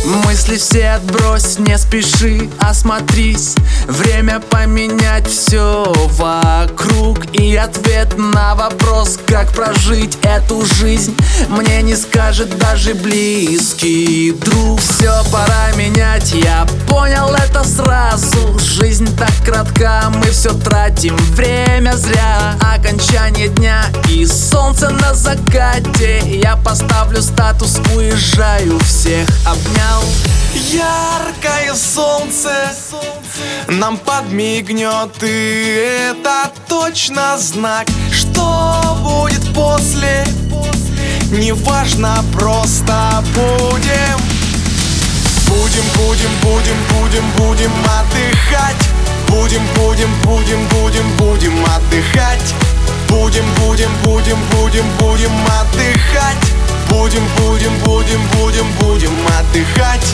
Мысли все отбрось, не спеши, осмотрись. Время поменять все вокруг. И ответ на вопрос, как прожить эту жизнь, мне не скажет даже близкий друг. Все пора менять, я понял это сразу. Жизнь так коротка, мы все тратим время зря. Окончание дня и солнце на закате. Я поставлю статус, уезжаю, всех обнял. Яркое солнце нам подмигнет, и это точно знак, что будет после. Неважно, просто будем отдыхать. Будем отдыхать. Будем отдыхать. Будем отдыхать.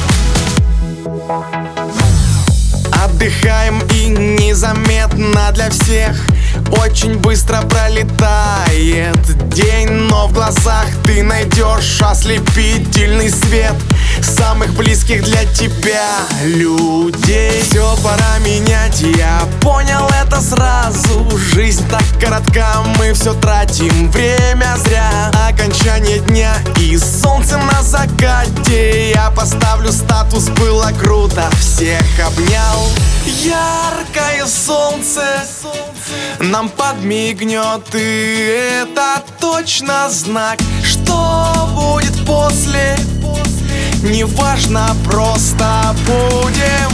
Отдыхаем и незаметно для всех. Очень быстро пролетает день, но в глазах ты найдешь ослепительный свет самых близких для тебя людей. Все пора менять, я понял это сразу. Жизнь так коротка, мы все тратим время зря. Окончание дня и солнце на закате. Я поставлю статус, было круто, всех обнял. Яркое солнце нам подмигнет, и это точно знак, что будет после. Неважно, просто будем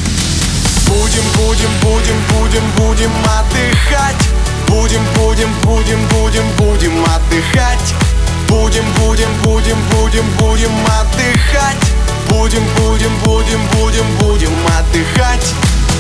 отдыхать. Будем отдыхать. Будем отдыхать. Будем отдыхать.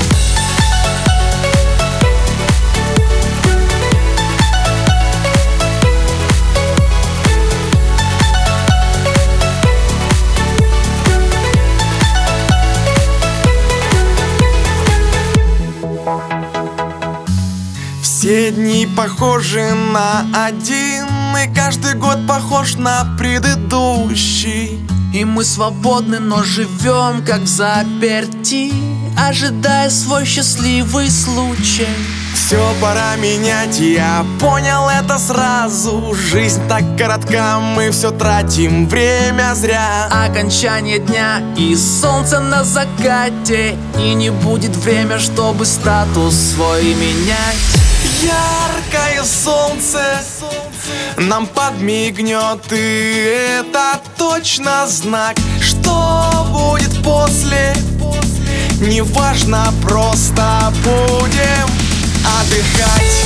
Все дни похожи на один, и каждый год похож на предыдущий. И мы свободны, но живем как взаперти, ожидая свой счастливый случай. Все пора менять, я понял это сразу. Жизнь так коротка, мы все тратим время зря. Окончание дня и солнце на закате. И не будет время, чтобы статус свой менять. Яркое солнце нам подмигнет, и это точно знак, что будет после. Неважно, просто будем отдыхать.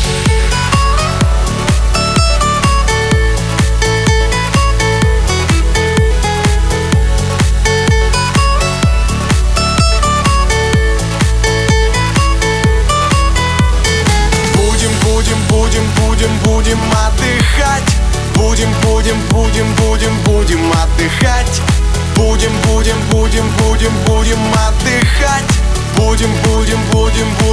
Будем отдыхать. Будем отдыхать. Будем отдыхать. Будем